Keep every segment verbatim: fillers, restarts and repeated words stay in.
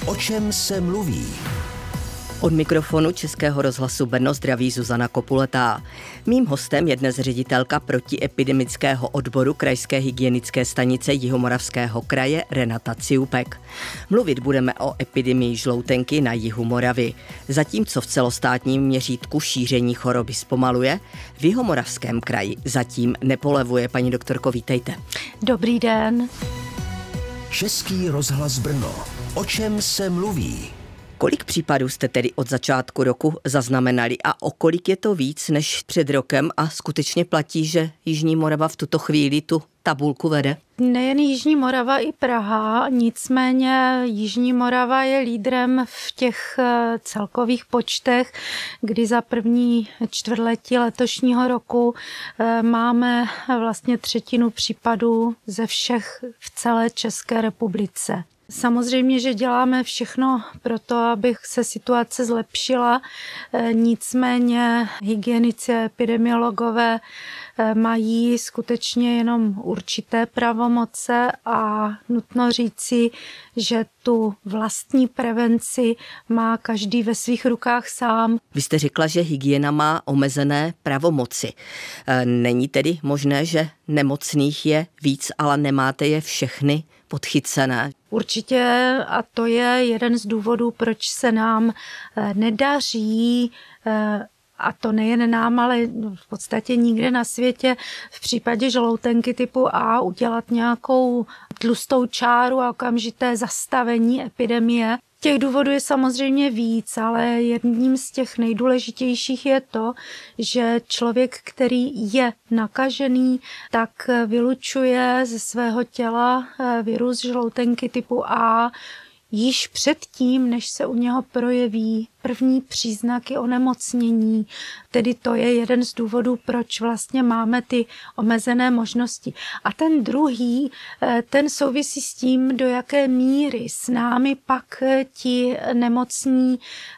O čem se mluví? Od mikrofonu Českého rozhlasu Brno zdraví Zuzana Kopuletá. Mým hostem je dnes ředitelka protiepidemického odboru Krajské hygienické stanice Jihomoravského kraje Renata Ciupek. Mluvit budeme o epidemii žloutenky na jihu Moravy. Zatímco v celostátním měřítku šíření choroby zpomaluje, v Jihomoravském kraji zatím nepolevuje. Paní doktorko, vítejte. Dobrý den. Český rozhlas Brno. O čem se mluví? Kolik případů jste tedy od začátku roku zaznamenali a o kolik je to víc než před rokem a skutečně platí, že Jižní Morava v tuto chvíli tu tabulku vede? Nejen Jižní Morava, i Praha, nicméně Jižní Morava je lídrem v těch celkových počtech, kdy za první čtvrtletí letošního roku máme vlastně třetinu případů ze všech v celé České republice. Samozřejmě, že děláme všechno pro to, aby se situace zlepšila, nicméně hygienici a epidemiologové mají skutečně jenom určité pravomoce a nutno říci, že tu vlastní prevenci má každý ve svých rukách sám. Vy jste řekla, že hygiena má omezené pravomoci. Není tedy možné, že nemocných je víc, ale nemáte je všechny podchycené? Určitě, a to je jeden z důvodů, proč se nám nedaří, a to nejen nám, ale v podstatě nikde na světě, v případě žloutenky typu A udělat nějakou tlustou čáru a okamžité zastavení epidemie. Těch důvodů je samozřejmě víc, ale jedním z těch nejdůležitějších je to, že člověk, který je nakažený, tak vylučuje ze svého těla virus žloutenky typu A již předtím, než se u něho projeví první příznaky onemocnění. Tedy to je jeden z důvodů, proč vlastně máme ty omezené možnosti. A ten druhý, ten souvisí s tím, do jaké míry s námi pak ti nemocní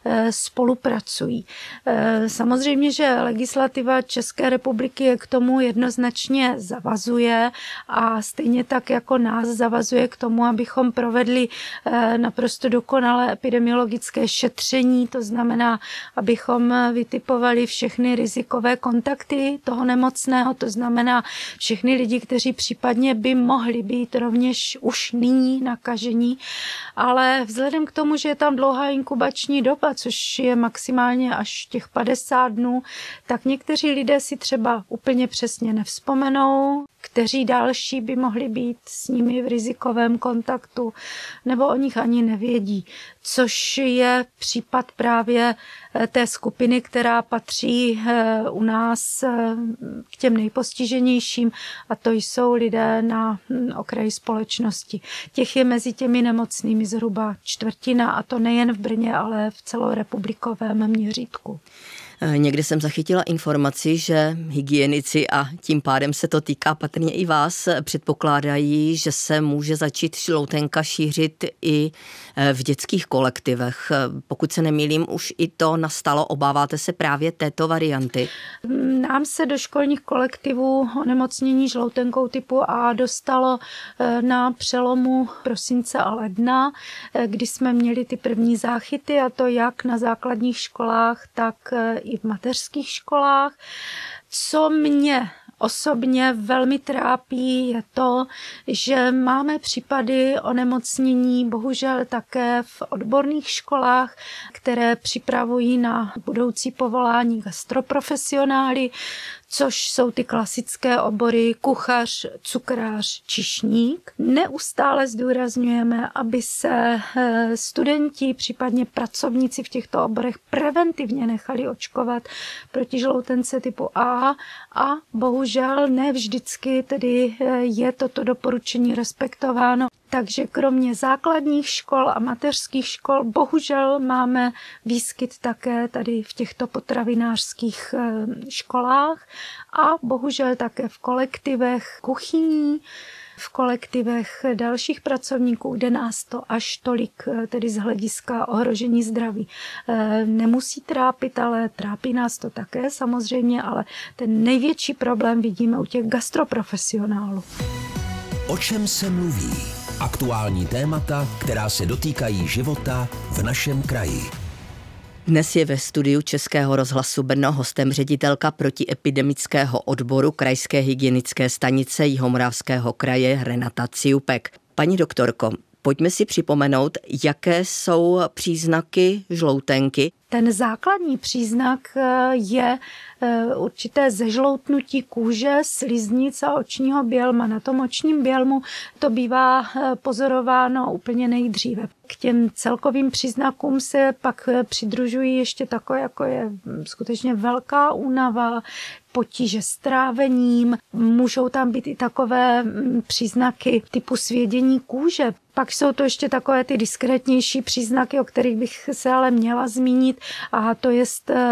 spolupracují. Samozřejmě, že legislativa České republiky je k tomu jednoznačně zavazuje a stejně tak jako nás zavazuje k tomu, abychom provedli naprosto dokonalé epidemiologické šetření. To znamená, abychom vytipovali všechny rizikové kontakty toho nemocného, to znamená všechny lidi, kteří případně by mohli být rovněž už nyní nakažení, ale vzhledem k tomu, že je tam dlouhá inkubační doba, což je maximálně až těch padesát dnů, tak někteří lidé si třeba úplně přesně nevzpomenou, kteří další by mohli být s nimi v rizikovém kontaktu, nebo o nich ani nevědí, což je případ právě té skupiny, která patří u nás k těm nejpostiženějším, a to jsou lidé na okraji společnosti. Těch je mezi těmi nemocnými zhruba čtvrtina, a to nejen v Brně, ale v celorepublikovém měřítku. Někde jsem zachytila informaci, že hygienici, a tím pádem se to týká patrně i vás, předpokládají, že se může začít žloutenka šířit i v dětských kolektivech. Pokud se nemýlím, už i to nastalo. Obáváte se právě této varianty? Nám se do školních kolektivů onemocnění žloutenkou typu A dostalo na přelomu prosince a ledna, kdy jsme měli ty první záchyty, a to jak na základních školách, tak i v mateřských školách. Co mě osobně velmi trápí, je to, že máme případy onemocnění bohužel také v odborných školách, které připravují na budoucí povolání gastroprofesionály, což jsou ty klasické obory kuchař, cukrář, číšník. Neustále zdůrazňujeme, aby se studenti, případně pracovníci v těchto oborech preventivně nechali očkovat proti žloutence typu A, a bohužel ne vždycky tedy je toto doporučení respektováno. Takže kromě základních škol a mateřských škol bohužel máme výskyt také tady v těchto potravinářských školách a bohužel také v kolektivech kuchyní, v kolektivech dalších pracovníků, kde nás to až tolik, tedy z hlediska ohrožení zdraví, nemusí trápit, ale trápí nás to také samozřejmě, ale ten největší problém vidíme u těch gastroprofesionálů. O čem se mluví? Aktuální témata, která se dotýkají života v našem kraji. Dnes je ve studiu Českého rozhlasu Brno hostem ředitelka protiepidemického odboru Krajské hygienické stanice Jihomoravského kraje Renata Ciupek. Paní doktorko, pojďme si připomenout, jaké jsou příznaky žloutenky. Ten základní příznak je určité zežloutnutí kůže, sliznic a očního bělma. Na tom očním bělmu to bývá pozorováno úplně nejdříve. K těm celkovým příznakům se pak přidružují ještě takové, jako je skutečně velká únava, potíže s trávením. Můžou tam být i takové příznaky typu svědění kůže. Pak jsou to ještě takové ty diskrétnější příznaky, o kterých bych se ale měla zmínit, a to je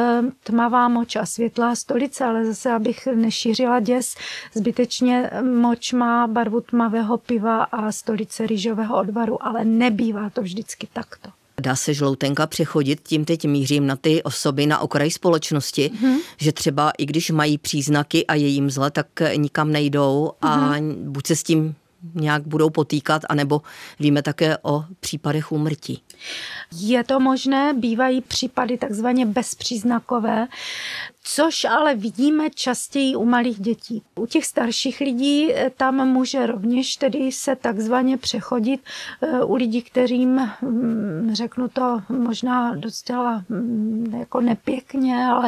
tmavá moč a světlá stolice, ale zase, abych nešířila děs, zbytečně moč má barvu tmavého piva a stolice rýžového odvaru, ale nebývá to vždycky takto. Dá se žloutenka přechodit, tím teď mířím na ty osoby na okraji společnosti, mm-hmm. že třeba i když mají příznaky a je jim zle, tak nikam nejdou a mm-hmm. buď se s tím nějak budou potýkat, anebo víme také o případech úmrtí. Je to možné, bývají případy takzvaně bezpříznakové, což ale vidíme častěji u malých dětí. U těch starších lidí tam může rovněž tedy se takzvaně přechodit. U lidí, kterým, řeknu to možná docela jako nepěkně, ale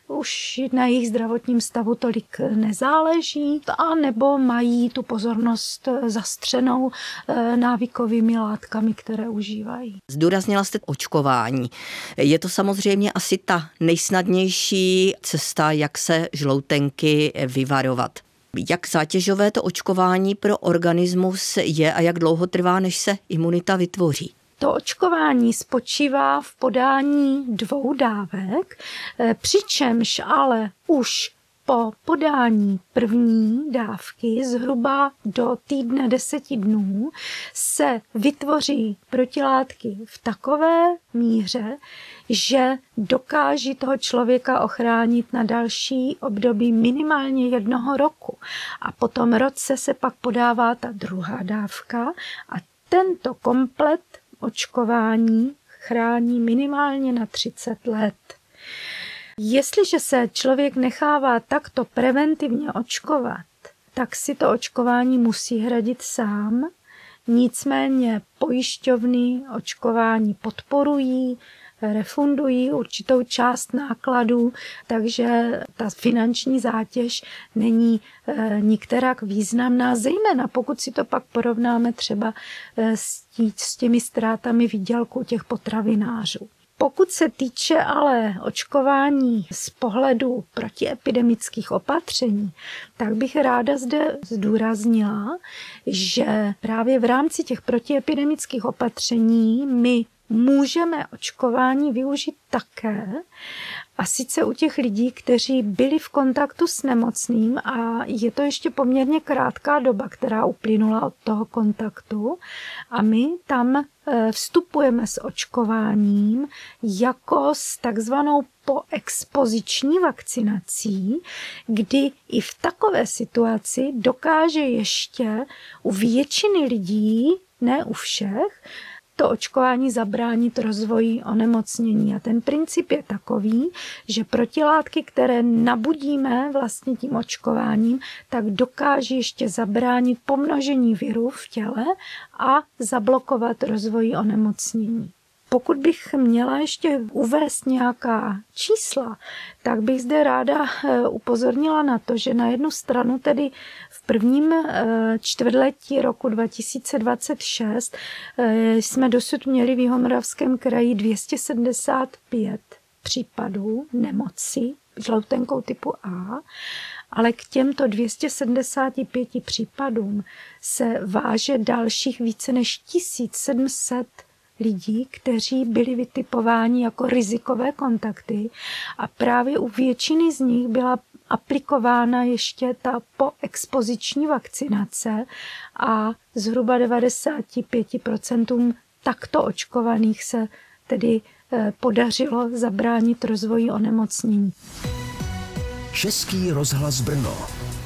už na jejich zdravotním stavu tolik nezáleží, a nebo mají tu pozornost zastřenou návykovými látkami, které užívají. Zdůraznila jste očkování. Je to samozřejmě asi ta nejsnadnější cesta, jak se žloutenky vyvarovat. Jak zátěžové to očkování pro organismus je a jak dlouho trvá, než se imunita vytvoří? To očkování spočívá v podání dvou dávek, přičemž ale už po podání první dávky zhruba do týdne deseti dnů se vytvoří protilátky v takové míře, že dokáží toho člověka ochránit na další období minimálně jednoho roku. A po tom roce se pak podává ta druhá dávka a tento komplet očkování chrání minimálně na třicet let. Jestliže se člověk nechává takto preventivně očkovat, tak si to očkování musí hradit sám. Nicméně pojišťovny očkování podporují, refundují určitou část nákladů, takže ta finanční zátěž není e, nikterak významná, zejména pokud si to pak porovnáme třeba e, s, tí, s těmi ztrátami výdělku těch potravinářů. Pokud se týče ale očkování z pohledu protiepidemických opatření, tak bych ráda zde zdůraznila, že právě v rámci těch protiepidemických opatření my můžeme očkování využít také, a sice u těch lidí, kteří byli v kontaktu s nemocným, a je to ještě poměrně krátká doba, která uplynula od toho kontaktu, a my tam vstupujeme s očkováním jako s takzvanou poexpoziční vakcinací, kdy i v takové situaci dokáže ještě u většiny lidí, ne u všech, to očkování zabránit rozvoji onemocnění. A ten princip je takový, že protilátky, které nabudíme vlastně tím očkováním, tak dokáží ještě zabránit pomnožení virů v těle a zablokovat rozvoj onemocnění. Pokud bych měla ještě uvést nějaká čísla, tak bych zde ráda upozornila na to, že na jednu stranu tedy v prvním čtvrtletí roku dva tisíce dvacet šest jsme dosud měli v Jihomoravském kraji dvě stě sedmdesát pět případů nemoci žloutenkou typu A, ale k těmto dvěma stům sedmdesáti pěti případům se váže dalších více než tisíc sedm set lidí, kteří byli vytipováni jako rizikové kontakty, a právě u většiny z nich byla aplikována ještě ta poexpoziční vakcinace a zhruba devadesát pět procent takto očkovaných se tedy podařilo zabránit rozvoji onemocnění. Český rozhlas Brno.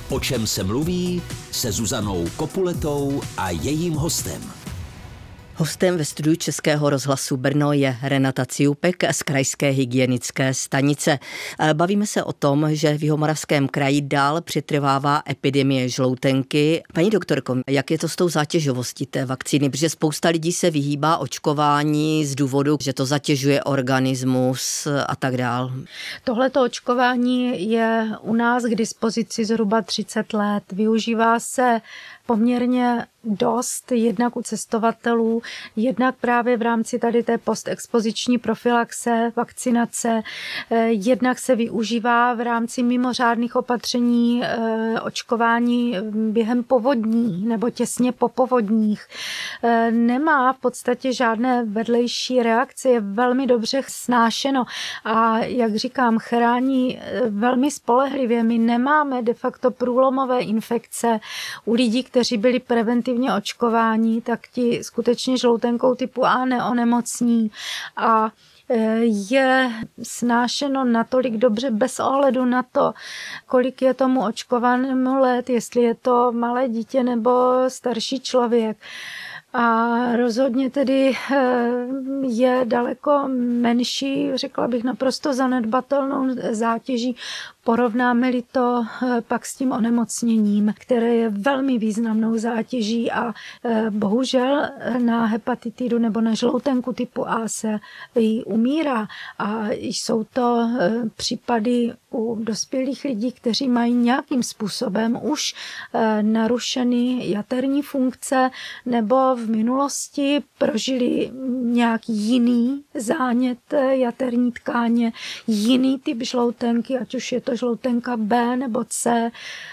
O čem se mluví se Zuzanou Kopuletou a jejím hostem. Hostem ve studiu Českého rozhlasu Brno je Renata Ciupek z Krajské hygienické stanice. Bavíme se o tom, že v Jihomoravském kraji dál přetrvává epidemie žloutenky. Paní doktorko, jak je to s tou zátěžovostí té vakcíny? Protože spousta lidí se vyhýbá očkování z důvodu, že to zatěžuje organismus a tak dál. Tohleto očkování je u nás k dispozici zhruba třicet let. Využívá se poměrně dost, jednak u cestovatelů, jednak právě v rámci tady té postexpoziční profylaxe, vakcinace, jednak se využívá v rámci mimořádných opatření očkování během povodní nebo těsně po povodních. Nemá v podstatě žádné vedlejší reakce, je velmi dobře snášeno a jak říkám, chrání velmi spolehlivě. My nemáme de facto průlomové infekce u lidí, kteří byli preventivně očkování, tak ti skutečně žloutenkou typu A neonemocní a je snášeno natolik dobře bez ohledu na to, kolik je tomu očkovanému let, jestli je to malé dítě nebo starší člověk. A rozhodně tedy je daleko menší, řekla bych naprosto zanedbatelnou zátěží, porovnáme-li to pak s tím onemocněním, které je velmi významnou zátěží a bohužel na hepatitidu nebo na žloutenku typu A se jí umírá. A jsou to případy u dospělých lidí, kteří mají nějakým způsobem už narušeny jaterní funkce nebo v minulosti prožili nějaký jiný zánět jaterní tkáně, jiný typ žloutenky, ať už je to žloutenka B nebo C,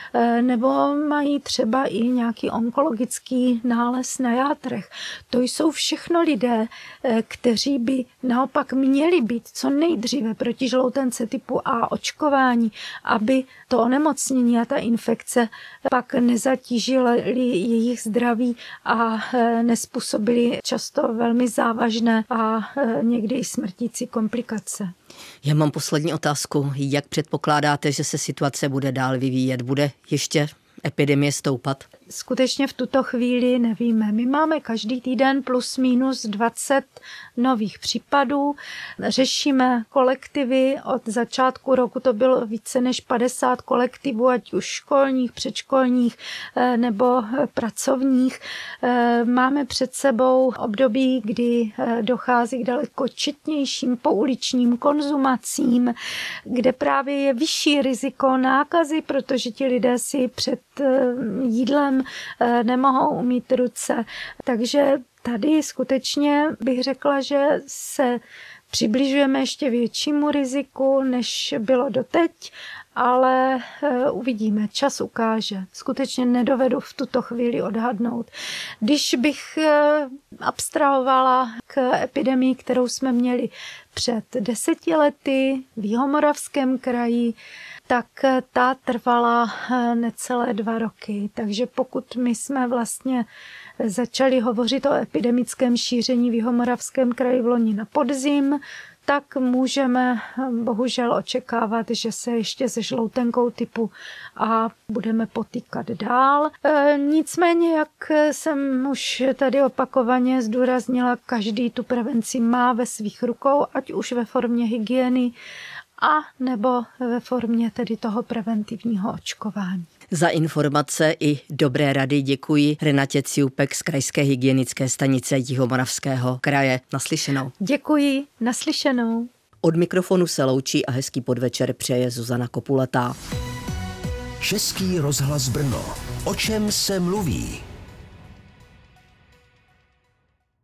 nebo mají třeba i nějaký onkologický nález na játrech. To jsou všechno lidé, kteří by naopak měli být co nejdříve proti žloutence typu A očkování, aby to onemocnění a ta infekce pak nezatížily jejich zdraví a nespůsobily často velmi závažné a někdy i smrtící komplikace. Já mám poslední otázku. Jak předpokládáte, že se situace bude dál vyvíjet? Bude ještě epidemie stoupat? Skutečně v tuto chvíli nevíme. My máme každý týden plus minus dvacet nových případů. Řešíme kolektivy. Od začátku roku to bylo více než padesát kolektivů, ať už školních, předškolních nebo pracovních. Máme před sebou období, kdy dochází k daleko četnějším pouličním konzumacím, kde právě je vyšší riziko nákazy, protože ti lidé si před jídlem nemohou umýt ruce. Takže tady skutečně bych řekla, že se přibližujeme ještě většímu riziku, než bylo doteď, ale uvidíme, čas ukáže. Skutečně nedovedu v tuto chvíli odhadnout. Když bych abstrahovala k epidemii, kterou jsme měli před deseti lety v Jihomoravském kraji, tak ta trvala necelé dva roky. Takže pokud my jsme vlastně začali hovořit o epidemickém šíření v Jihomoravském kraji v loni na podzim, tak můžeme bohužel očekávat, že se ještě se žloutenkou typu A budeme potýkat dál. E, nicméně, jak jsem už tady opakovaně zdůraznila, každý tu prevenci má ve svých rukou, ať už ve formě hygieny, a nebo ve formě tedy toho preventivního očkování. Za informace i dobré rady děkuji Renatě Ciupek z Krajské hygienické stanice Jihomoravského kraje. Naslyšenou. Děkuji, naslyšenou. Od mikrofonu se loučí a hezký podvečer přeje Zuzana Kopuletá. Český rozhlas Brno. O čem se mluví?